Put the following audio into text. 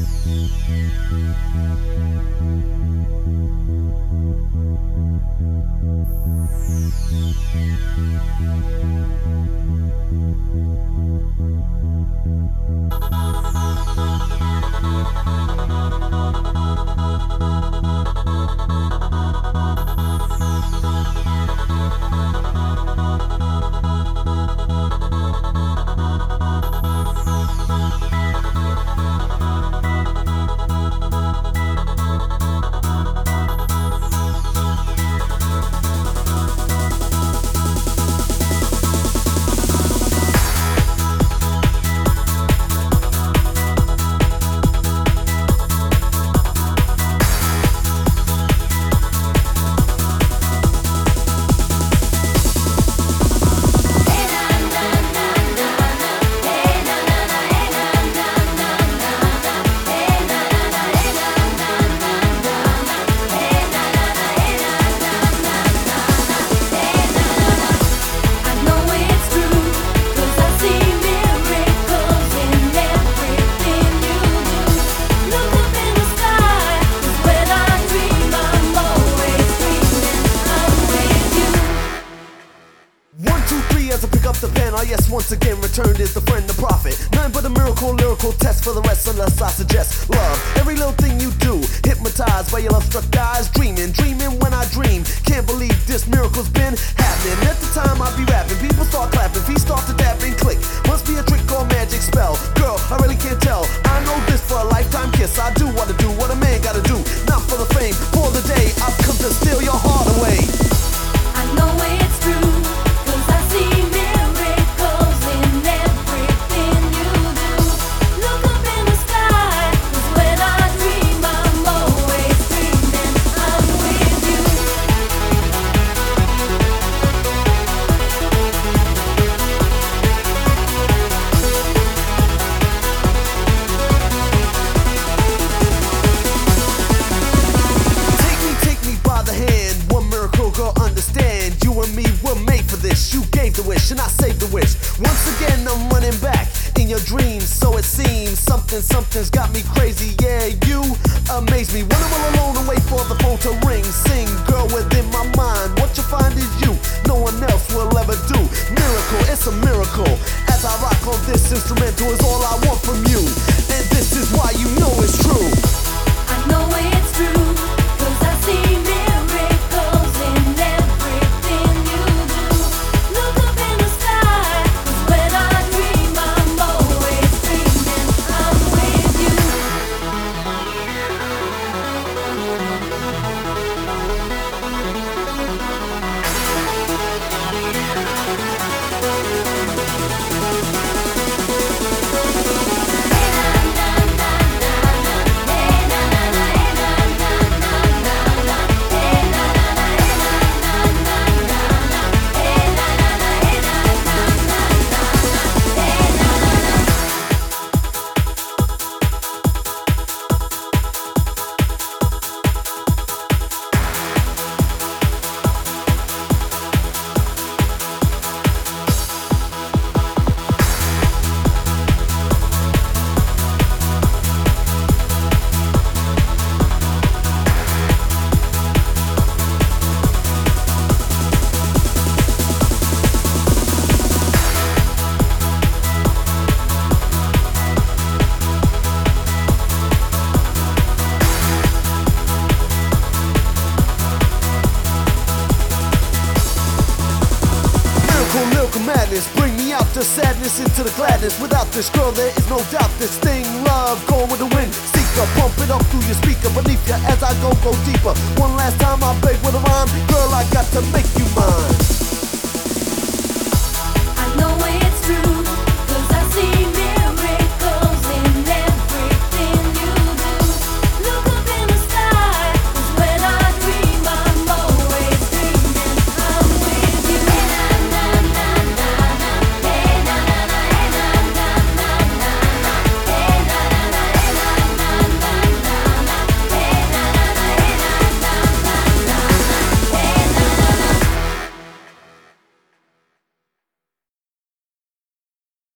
Yes, once again returned is the friend, the prophet. None but a miracle, lyrical test for the rest, unless I suggest love. Every little thing you do, hypnotized by your love-struck eyes. Dreaming when I dream. Can't believe this miracle's been happening. At the time I be rapping, people start clapping, feet start to tap and click. Must be a trick or magic spell. Girl, I really can't tell. I know this for a lifetime kiss. I do what a man gotta do. Not for the fame, for the day I've come to steal your heart away. I know it's true, 'cause I see miracles in everything you do. Look up in the sky, 'cause when I dream I'm always dreaming I'm with you. Take me by the hand. One miracle, girl, understand. You and me were made for this. You gave the wish and I saved the wish. Once again I'm running back in your dreams, so it seems something's got me crazy. Yeah, you amaze me. When I'm all alone and wait for the phone to ring, sing, girl, within my mind. What you find is you, no one else will ever do. Miracle, it's a miracle. As I rock on this instrumental is all I want from you, and this is why you know it's true. I know it's true, 'cause I see miracles in everything you do. Look up in the sky, 'cause when I dream I'm always dreaming I'm with you. Lyrical madness, bring me out the sadness into the gladness. Without this girl there is no doubt this thing, love, going with the wind. Seeker, pump it up through your speaker beneath you as I go deeper. One last time I beg with a rhyme, girl, I got to make you mine.